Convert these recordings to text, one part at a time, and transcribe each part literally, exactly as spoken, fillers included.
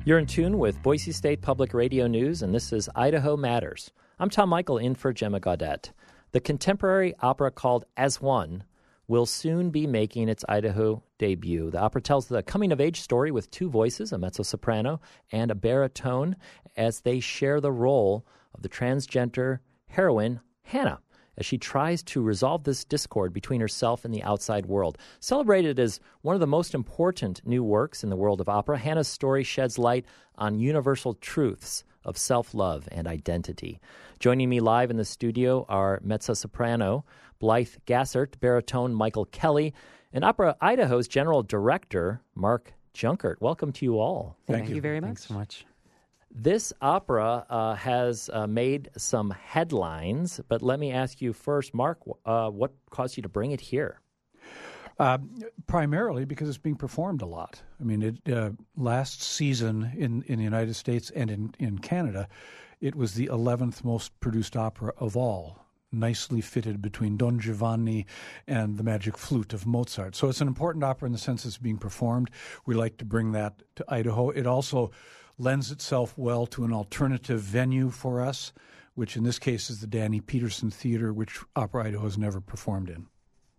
You're in tune with Boise State Public Radio News, and this is Idaho Matters. I'm Tom Michael in for Gemma Gaudette. The contemporary opera called As One will soon be making its Idaho debut. The opera tells the coming-of-age story with two voices, a mezzo-soprano and a baritone, as they share the role of the transgender heroine, Hannah, as she tries to resolve this discord between herself and the outside world. Celebrated as one of the most important new works in the world of opera, Hannah's story sheds light on universal truths of self-love and identity. Joining me live in the studio are mezzo-soprano Blythe Gassert, baritone Michael Kelly, and Opera Idaho's general director, Mark Junkert. Welcome to you all. Thank, Thank you. you very much. Thanks so much. This opera uh, has uh, made some headlines, but let me ask you first, Mark, uh, what caused you to bring it here? Uh, primarily because it's being performed a lot. I mean, it, uh, last season in, in the United States and in, in Canada, it was the eleventh most produced opera of all, nicely fitted between Don Giovanni and the Magic Flute of Mozart. So it's an important opera in the sense it's being performed. We like to bring that to Idaho. It also lends itself well to an alternative venue for us, which in this case is the Danny Peterson Theater, which Opera Idaho has never performed in.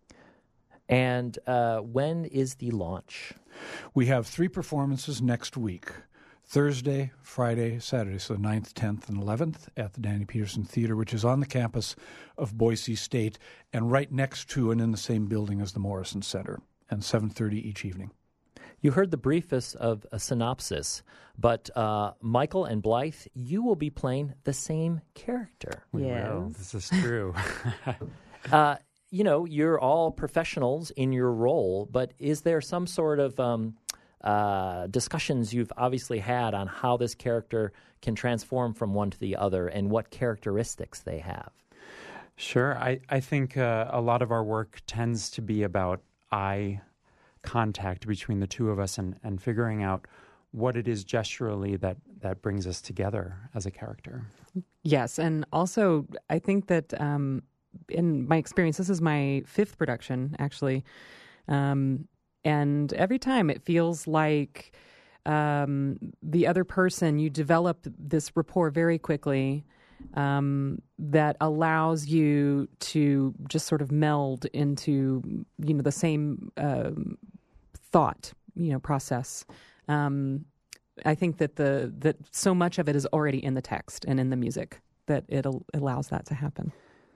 And uh, when is the launch? We have three performances next week, Thursday, Friday, Saturday, so ninth, tenth, and eleventh at the Danny Peterson Theater, which is on the campus of Boise State and right next to and in the same building as the Morrison Center, and seven thirty each evening. You heard the briefest of a synopsis, but uh, Michael and Blythe, you will be playing the same character. We Yes. will. This is true. uh, you know, you're all professionals in your role, but is there some sort of um, uh, discussions you've obviously had on how this character can transform from one to the other and what characteristics they have? Sure. I, I think uh, a lot of our work tends to be about eye contact between the two of us and, and figuring out what it is gesturally that, that brings us together as a character. Yes, and also I think that um, in my experience, this is my fifth production, actually, um, and every time it feels like um, the other person, you develop this rapport very quickly um, that allows you to just sort of meld into, you know, the same um, thought, you know, process. Um, I think that the that so much of it is already in the text and in the music that it al- allows that to happen.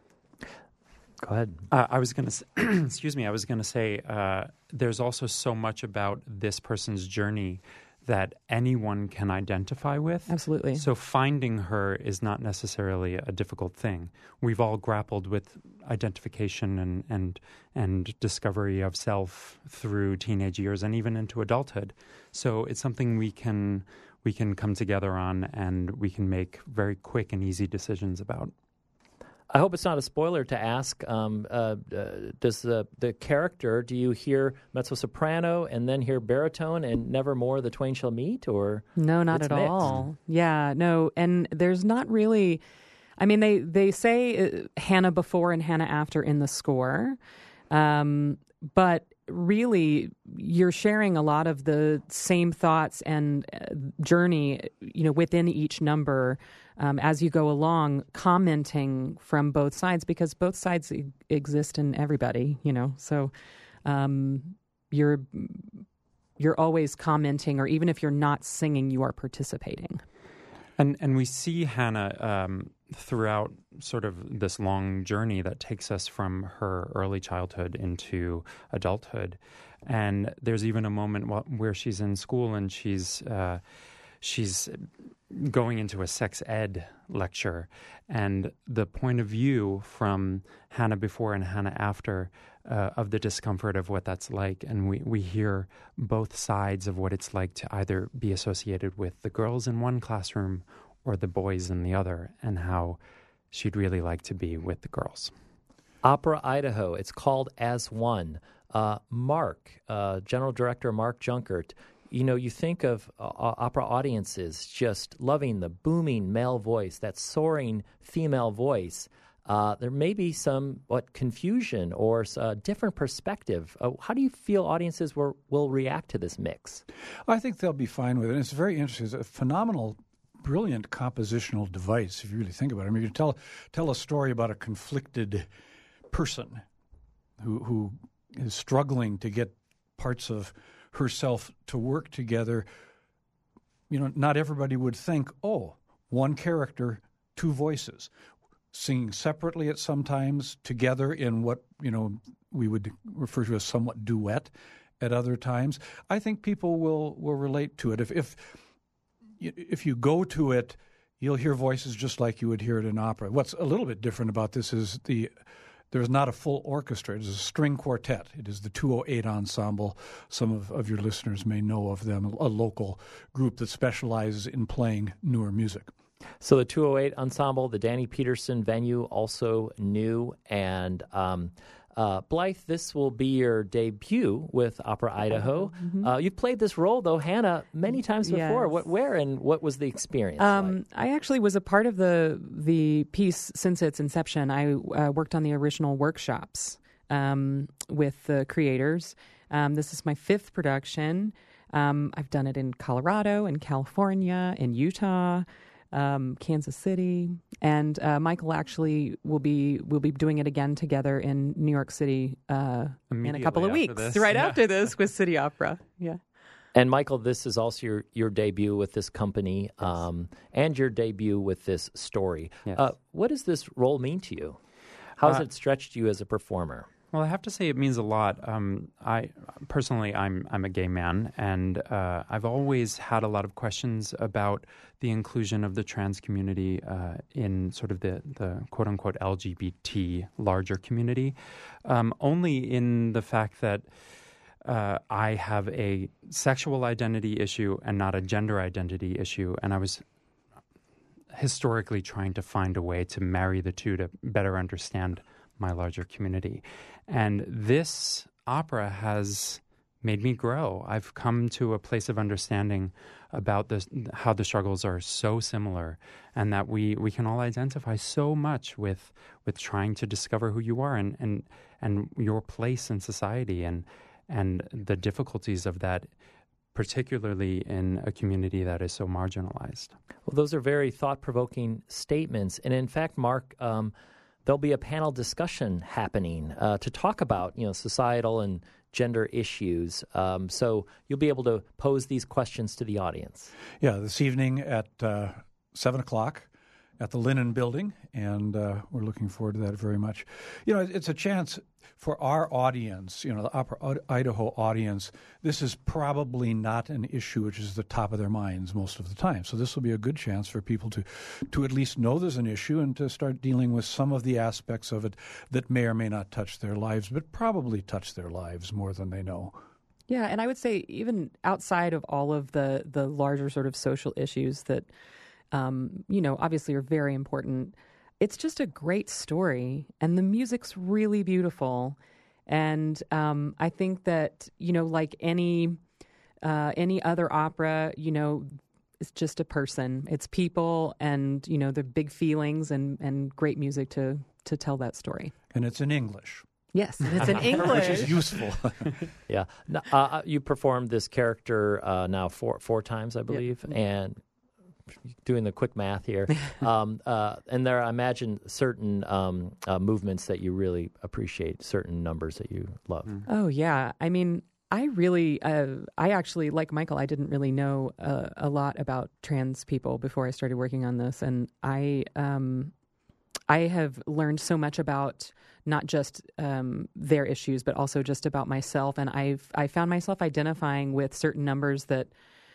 Go ahead. Uh, I was going to, excuse me, I was going to say uh, there's also so much about this person's journey that anyone can identify with. Absolutely. So finding her is not necessarily a difficult thing. We've all grappled with identification and and and discovery of self through teenage years and even into adulthood. So it's something we can we can come together on and we can make very quick and easy decisions about. I hope it's not a spoiler to ask, um, uh, uh, does the, the character, do you hear mezzo-soprano and then hear baritone and nevermore the twain shall meet? Or No, not it's at mixed? all. Yeah, no, and there's not really, I mean, they, they say uh, Hannah before and Hannah after in the score, um, but really you're sharing a lot of the same thoughts and uh, journey, you know, within each number um, as you go along, commenting from both sides, because both sides e- exist in everybody, you know, so um, you're you're always commenting, or even if you're not singing, you are participating. And and we see Hannah um, throughout sort of this long journey that takes us from her early childhood into adulthood. And there's even a moment wh- where she's in school and she's uh, she's going into a sex ed lecture. And the point of view from Hannah before and Hannah after uh, of the discomfort of what that's like. And we, we hear both sides of what it's like to either be associated with the girls in one classroom or the boys in the other, and how she'd really like to be with the girls. Opera Idaho, it's called As One. Uh, Mark, uh, General Director Mark Junkert, you know, you think of uh, opera audiences just loving the booming male voice, that soaring female voice. uh, there may be some what confusion or a different perspective. Uh, how do you feel audiences will, will react to this mix? I think they'll be fine with it. And it's very interesting. It's a phenomenal, brilliant compositional device, if you really think about it. I mean, you can tell, tell a story about a conflicted person who, who is struggling to get parts of herself to work together. You know, not everybody would think, oh, one character, two voices, singing separately at some times, together in what, you know, we would refer to as somewhat duet at other times. I think people will, will relate to it. If, if if you go to it, you'll hear voices just like you would hear it in opera. What's a little bit different about this is the there's not a full orchestra. It is a string quartet. It is the two oh eight Ensemble. Some of, of your listeners may know of them, a local group that specializes in playing newer music. So the two oh eight Ensemble, the Danny Peterson venue, also new. And um, uh, Blythe, this will be your debut with Opera Idaho. Mm-hmm. Uh, you've played this role, though, Hannah, many times before. Yes. What, where and what was the experience um, like? I actually was a part of the the piece since its inception. I uh, worked on the original workshops um, with the creators. Um, this is my fifth production. Um, I've done it in Colorado, in California, in Utah, Um, Kansas City, and uh, Michael actually will be will be doing it again together in New York City uh, in a couple of weeks, this. right yeah. after this with City Opera. Yeah. And Michael, this is also your, your debut with this company, um, and your debut with this story. Yes. Uh, what does this role mean to you? How has Uh, it stretched you as a performer? Well, I have to say it means a lot. Um, I personally, I'm I'm a gay man, and uh, I've always had a lot of questions about the inclusion of the trans community uh, in sort of the, the quote unquote L G B T larger community. Um, only in the fact that uh, I have a sexual identity issue and not a gender identity issue, and I was historically trying to find a way to marry the two to better understand my larger community. And this opera has made me grow. I've come to a place of understanding about this, how the struggles are so similar, and that we, we can all identify so much with with trying to discover who you are and and, and your place in society, and and the difficulties of that, particularly in a community that is so marginalized. Well, those are very thought-provoking statements. And in fact, Mark, um, there'll be a panel discussion happening uh, to talk about, you know, societal and gender issues. Um, so you'll be able to pose these questions to the audience. Yeah, this evening at uh, seven o'clock at the Linen Building, and uh, we're looking forward to that very much. You know, it's a chance for our audience, you know, the Opera Idaho audience. This is probably not an issue which is the top of their minds most of the time. So this will be a good chance for people to, to at least know there's an issue and to start dealing with some of the aspects of it that may or may not touch their lives, but probably touch their lives more than they know. Yeah, and I would say even outside of all of the the larger sort of social issues that, um, you know, obviously are very important, it's just a great story, and the music's really beautiful. And um, I think that, you know, like any uh, any other opera, you know, it's just a person. It's people, and, you know, the big feelings and, and great music to to tell that story. And it's in English. Yes, and it's in English. Which is useful. Yeah. Now, uh, you performed this character uh, now four four times, I believe, yep. And doing the quick math here, um, uh, and there, I imagine, certain um, uh, movements that you really appreciate, certain numbers that you love. Mm. Oh, yeah. I mean, I really, uh, I actually, like Michael, I didn't really know uh, a lot about trans people before I started working on this, and I, um, I have learned so much about not just um, their issues, but also just about myself, and I've I found myself identifying with certain numbers that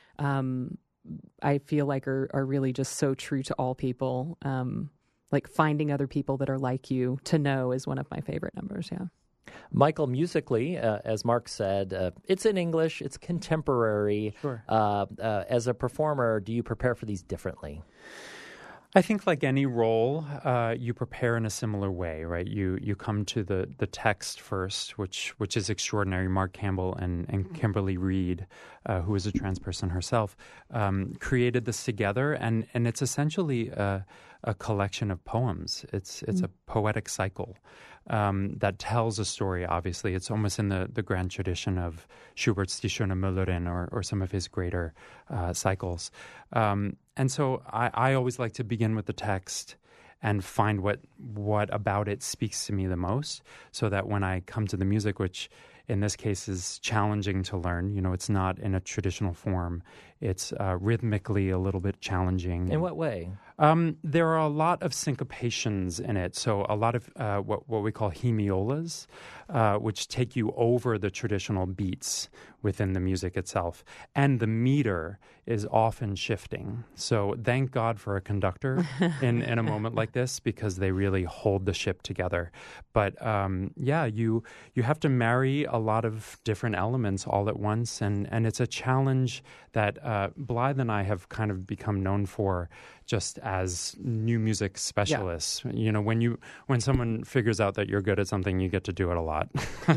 um, I feel like are, are really just so true to all people. Um, like finding other people that are like you to know is one of my favorite numbers, yeah. Michael, musically, uh, as Mark said, uh, it's in English, it's contemporary. Sure. Uh, uh, as a performer, do you prepare for these differently? I think, like any role, uh, you prepare in a similar way, right? You you come to the, the text first, which which is extraordinary. Mark Campbell and, and Kimberly Reed, uh, who is a trans person herself, um, created this together, and, and it's essentially a, a collection of poems. It's it's mm. a poetic cycle um, that tells a story. Obviously, it's almost in the, the grand tradition of Schubert's Die Schöne Müllerin or or some of his greater uh, cycles. Um, And so I, I always like to begin with the text and find what what about it speaks to me the most, so that when I come to the music, which in this case is challenging to learn, you know, it's not in a traditional form. It's uh, rhythmically a little bit challenging. In what way? Um, there are a lot of syncopations in it, so a lot of uh, what what we call hemiolas, uh, which take you over the traditional beats within the music itself, and the meter is often shifting. So thank God for a conductor in, in a moment like this, because they really hold the ship together. But um, yeah, you you have to marry a lot of different elements all at once, and, and it's a challenge that uh, Blythe and I have kind of become known for, just as new music specialists. Yeah. You know, when you when someone figures out that you're good at something, you get to do it a lot,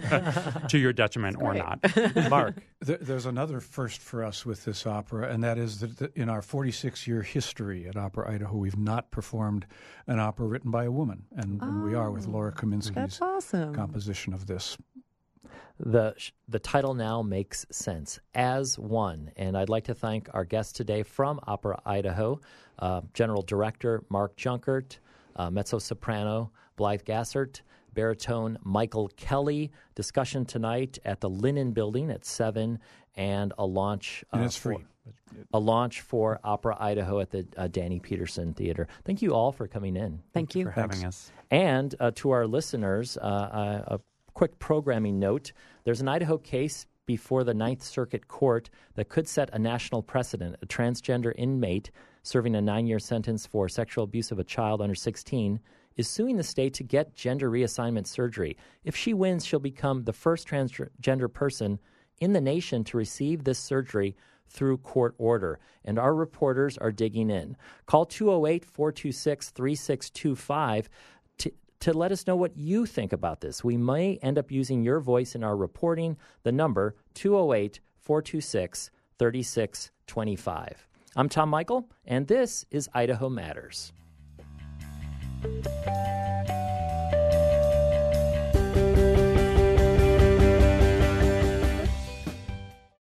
to your detriment or not. Mark, there, there's another first for us with this opera, and that is that in our forty-six year history at Opera Idaho, we've not performed an opera written by a woman, and, oh, and we are with Laura Kaminsky's awesome. composition of this. The the title now makes sense, As One. And I'd like to thank our guest today from Opera Idaho, uh, General Director Mark Junkert, uh, mezzo-soprano Blythe Gassert, baritone Michael Kelly. Discussion tonight at the Linen Building at seven, and a launch. Uh, and it's for, free. A launch for Opera Idaho at the uh, Danny Peterson Theater. Thank you all for coming in. Thank, Thank you you for having Thanks. us. And uh, to our listeners, uh, a quick programming note. There's an Idaho case before the Ninth Circuit Court that could set a national precedent. A transgender inmate serving a nine-year sentence for sexual abuse of a child under sixteen is suing the state to get gender reassignment surgery. If she wins, she'll become the first transgender person in the nation to receive this surgery through court order. And our reporters are digging in. Call two oh eight, four two six, three six two five to to let us know what you think about this. We may end up using your voice in our reporting. The number, two oh eight, four two six, three six two five. I'm Tom Michael, and this is Idaho Matters.